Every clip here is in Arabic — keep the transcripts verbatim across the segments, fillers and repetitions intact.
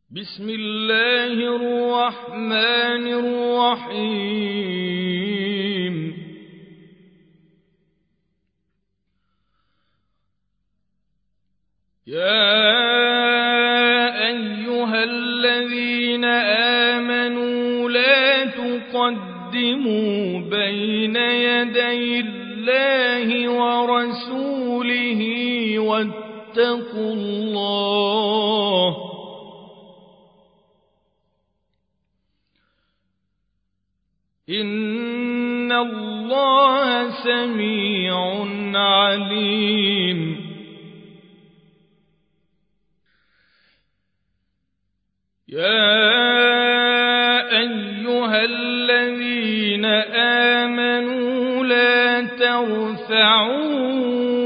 بسم الله الرحمن الرحيم يا أيها الذين آمنوا لا تقدموا بين يدي الله ورسوله واتقوا الله إن الله سميع عليم يا أيها الذين آمنوا لا ترفعوا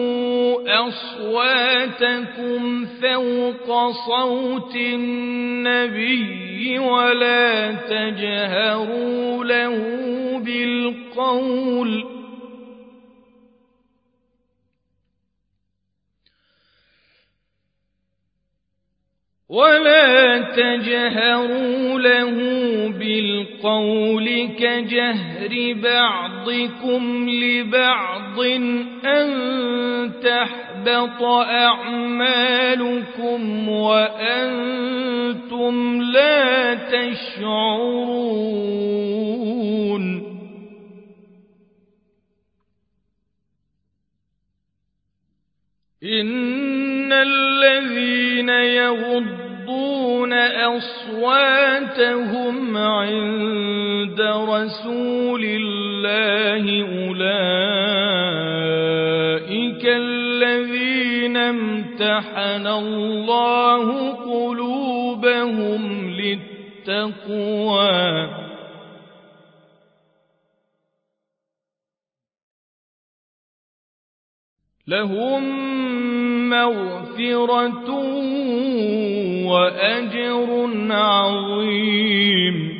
أصواتكم فوق صوت النبي ولا تجهروا له بالقول ولا تجهروا له بالقول كجهر بعضكم لبعض أن تحبط أعمالكم وأنتم لا تشعرون إن الذين يغضون أصواتهم عند رسول الله أولئك الذين امتحن الله قلوبهم للتقوى لهم مغفرة وأجر عظيم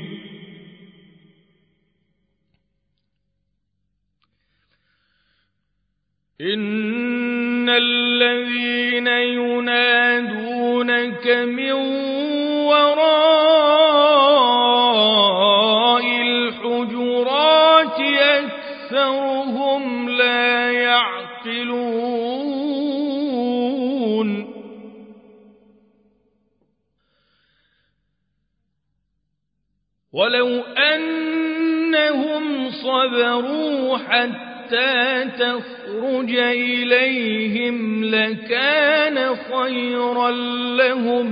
إن الذين ينادونك من وراء الحجرات أكثرهم لا يعقلون ولو أنهم صبروا حتى تخرج إليهم لكان خيرا لهم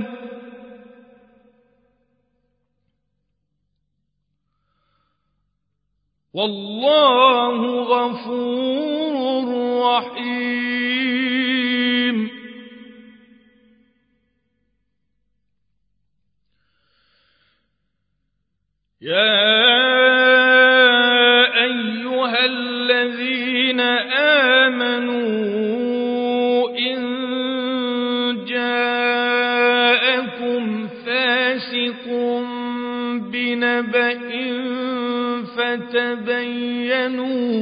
والله غفور رحيم يا أيها الذين آمنوا إن جاءكم فاسق بنبأ فتبينوا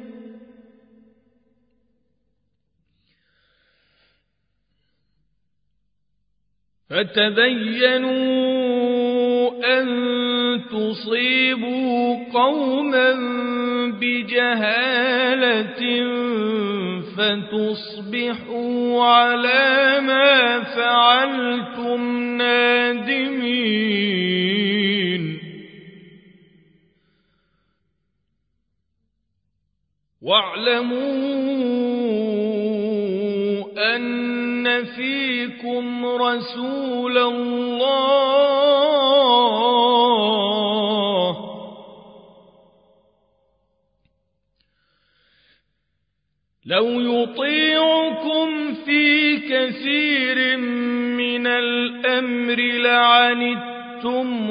فتبينوا أن تصيبوا قوما بجهالة فتصبحوا على ما فعلتم نادمين واعلموا أن فيكم رسول الله لو يطيعكم في كثير من الأمر لعنتم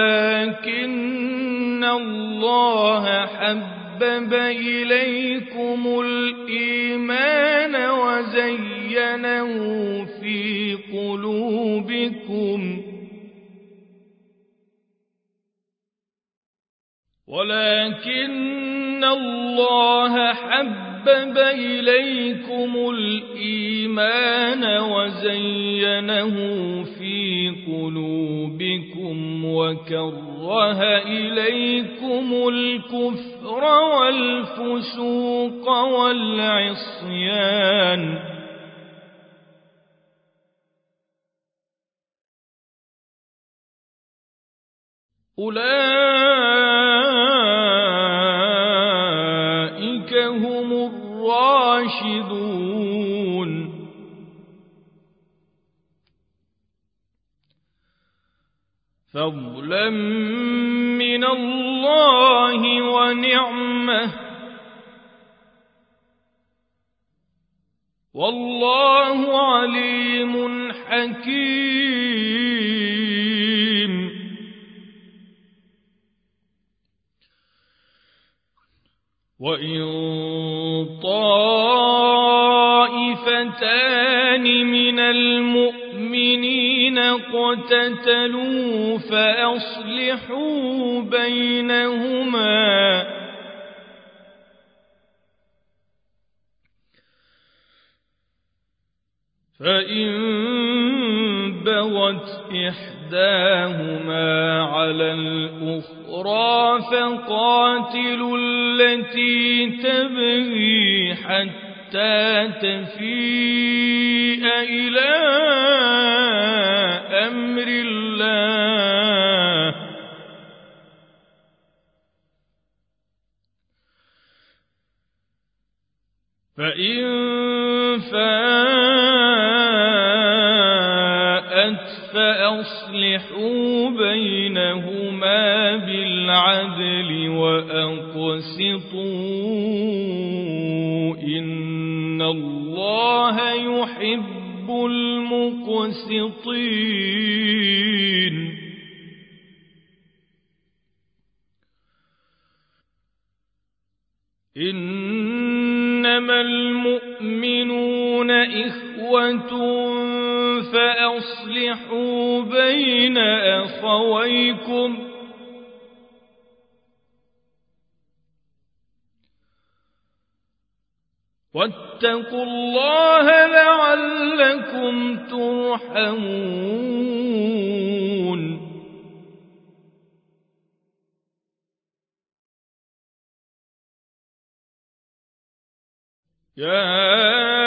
ولكن الله حبب إليكم الإيمان وزينه في قلوبكم ولكن الله حبب إليكم الإيمان وزينه في قلوبكم دينكم وكره إليكم الكفر والفسوق والعصيان أولئك هم الراشدون فضلا من الله ونعمة والله عليم حكيم وإن طائفتان من المؤمنين اقتتلوا فأصلحوا بينهما فإن بغت إحداهما على الأخرى فقاتلوا التي تبغي حتى تفيء إلى أمر الله فإن فاءت فأصلحوا بينهما بالعدل وأقسطوا إن الله يحب المقسطين إنما المؤمنون إخوة فأصلحوا بين أخويكم واتقوا الله لعلكم ترحمون يا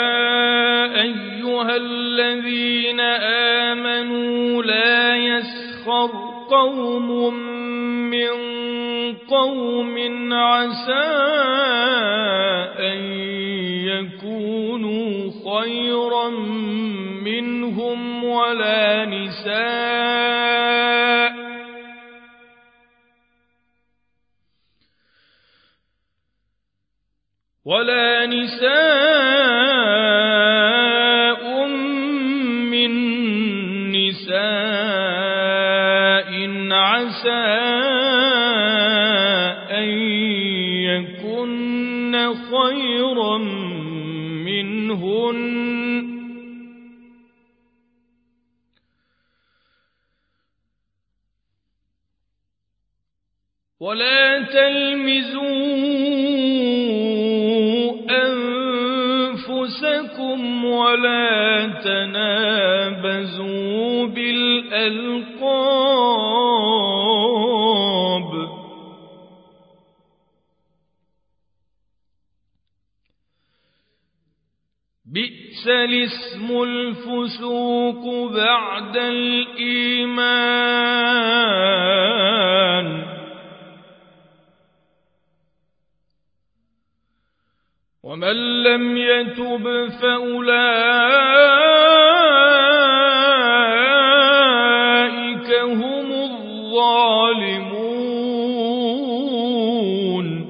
أيها الذين آمنوا لا يسخر قوم من قوم عسى أن يكونوا خيرا منهم ولا نساء ولا نساء من نساء عسى أن يكن خيرا منهن ولا تلمزوا أنفسكم ولا تنابزوا بالألقاب بئس الاسم الفسوق بعد الإيمان ومن لم يتب فأولئك هم الظالمون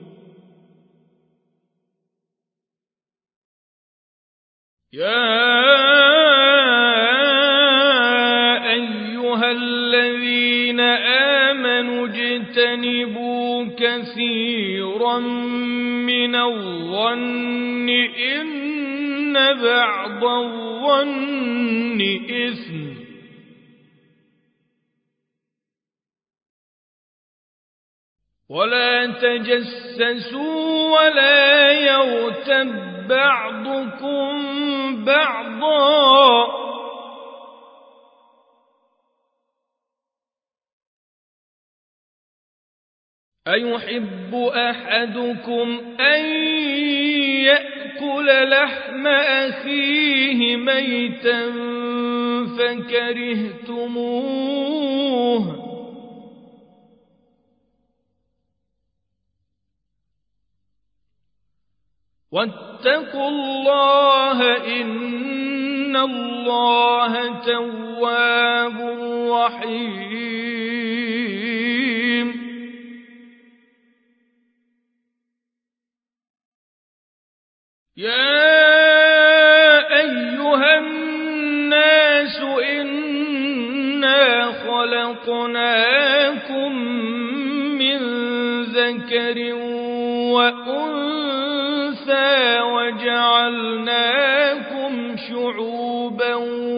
يا أيها الذين آمنوا اجتنبوا كثيرا من الظن إن بعض الظن إثم ولا تجسسوا ولا يغتب بعضكم بعضا أيحب أحدكم أن يأكل لحم أخيه ميتا فكرهتموه واتقوا الله إن الله تواب رحيم يا أيها الناس إنا خلقناكم من ذكر وأنثى وجعلناكم شعوبا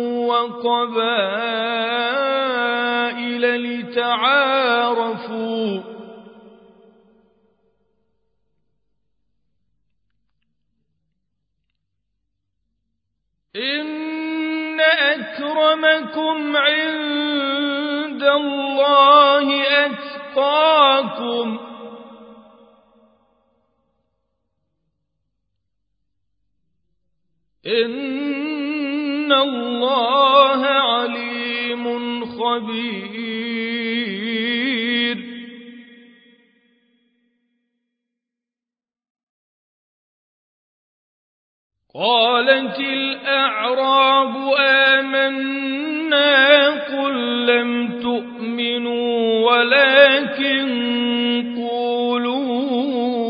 وقبائل لتعارفوا إن أكرمكم عند الله أتقاكم إن الله عليم خبير قالت الأعراب آمنا قل لم تؤمنوا ولكن قولوا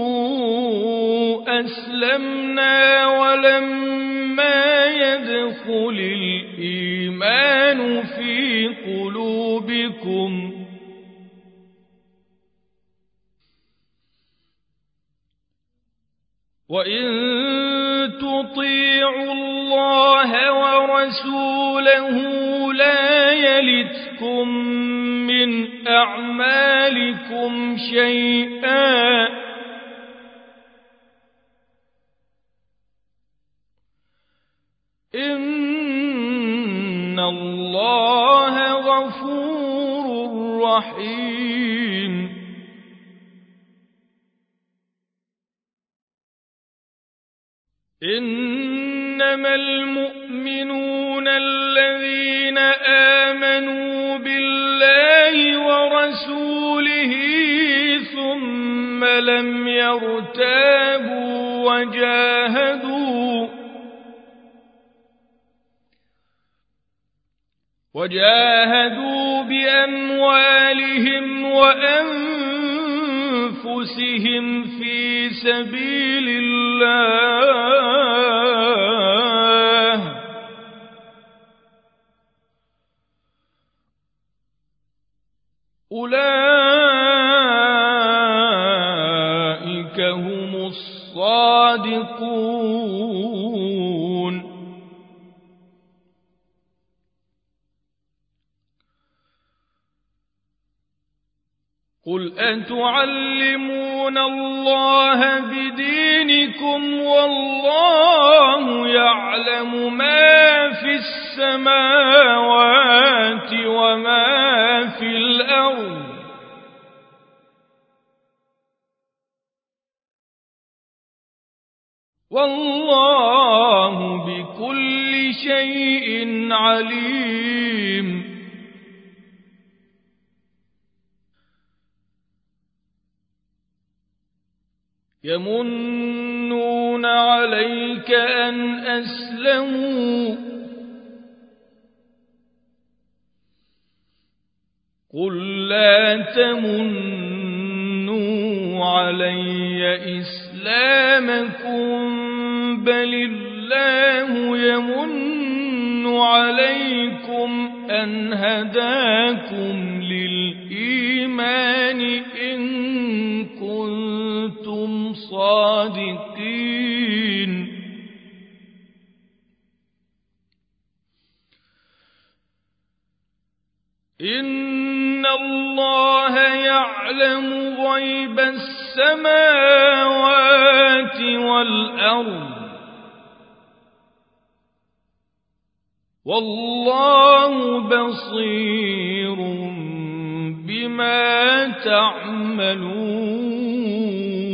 أسلمنا ولما يدخل الإيمان في قلوبكم وإن تطيعوا الله ورسوله لا يلتكم من أعمالكم شيئا إن الله غفور رحيم إنما المؤمنون الذين آمنوا بالله ورسوله ثم لم يرتابوا وجاهدوا وجاهدوا بأموالهم وأنفسهم في سبيل الله أولئك هم الصادقون قل أتعلمون الله بدينكم والله يعلم ما في السماوات وما في الأرض والله بكل شيء عليم يمنون عليك أن أسلموا قل لا تمنوا علي إسلامكم بل الله يمن عليكم أن هداكم للإيمان إن كنتم صادقين إن الله يعلم غيب السماوات والأرض والله بصير بما تعملون